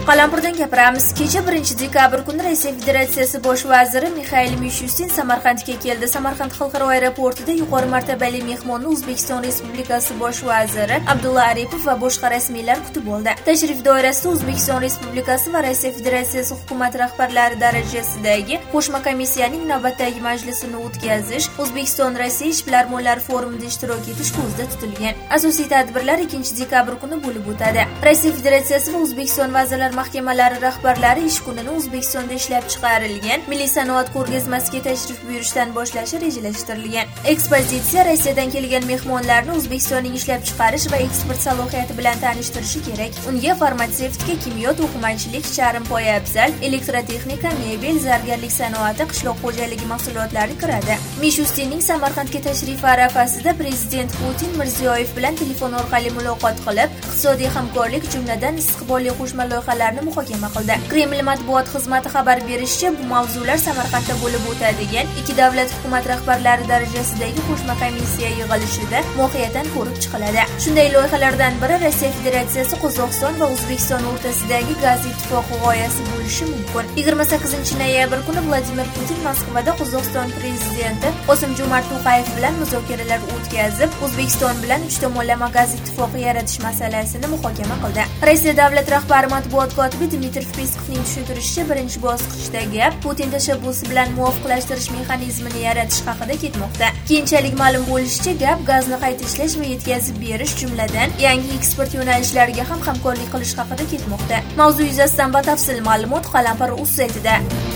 Qalampirdan gapiramiz. Kecha 1-dekabr kuni Rossiya Federatsiyasi bosh vaziri Mikhail Mishustin Samarqandga keldi. Samarqand xalqaro aeroportida yuqori martabali mehmonni O'zbekiston Respublikasi bosh vaziri Abdulla Aripov va boshqa rasmiylar kutib oldi. Tashrif doirasida O'zbekiston Respublikasi va Rossiya Federatsiyasi hukumat rahbarlari darajasidagi qo'shma komissiyaning navbatdagi majlisini o'tkazish, O'zbekiston-Rossiya ishbilarmonlar forumida ishtirok etish ko'zda tutilgan. Asosiy tadbirlar 2-dekabr kuni bo'lib o'tadi. Rossiya Federatsiyasi va O'zbekiston vazirlar mahkamalari rahbarlari ish kunini O'zbekistonda ishlab chiqarilgan milliy sanoat ko'rgazmasiga tashrif buyurishdan boshlashi rejalashtirilgan. Ekspozitsiya Rossiyadan kelgan mehmonlarni O'zbekistonning ishlab chiqarish va eksport salohiyati bilan tanishtirishi kerak. Unga farmatsevtika, kimyo, to'qimachilik, charm poyabzal, elektrotexnika, mebel, zargarlik sanoati, qishloq xo'jaligi mahsulotlari kiradi. Mishustinning Samarqandga tashrifi arafasida Prezident Putin Mirziyoyev bilan telefon orqali muloqot qilib, iqtisodiy hamkorlik, jumladan istiqbolli qo'shma loyihalarni muhokama qildi. Kreml matbuot xizmati xabar berishicha, bu mavzular Samarqandda bo'lib o'tadigan ikki davlat hukumat rahbarlari darajasidagi qo'shma komissiya yig'ilishida mohiyatan ko'rib chiqiladi. Shunday loyihalardan biri Rossiya Federatsiyasi, Qozog'iston va O'zbekiston o'rtasidagi gaz ittifoqi g'oyasi bo'lishi mumkin. 28-noyabr kuni Vladimir Putin Moskvada Qozog'iston prezidenti Qosim-Jo'mart To'qayev bilan muzokaralar o'tkazib, O'zbekiston bilan uch tomonlama gaz ittifoqi yaratish masalasini muhokama qildi. Rossiya davlat rahbari matbuot kotibi Dmitriy Peskovning tushuntirishicha, birinchi bosqichda gap Putin tashabbusi bilan muvofiqlashtirish mexanizmini yaratish haqida ketmoqda. Keyinchalik ma'lum bo'lishicha, gap gazni qayta ishlash va yetkazib berish, jumladan yangi eksport yo'nalishlariga ham hamkorlik qilish haqida ketmoqda. Mavzu yuzasidan batafsil ma'lumot Qalampir.uz saytida.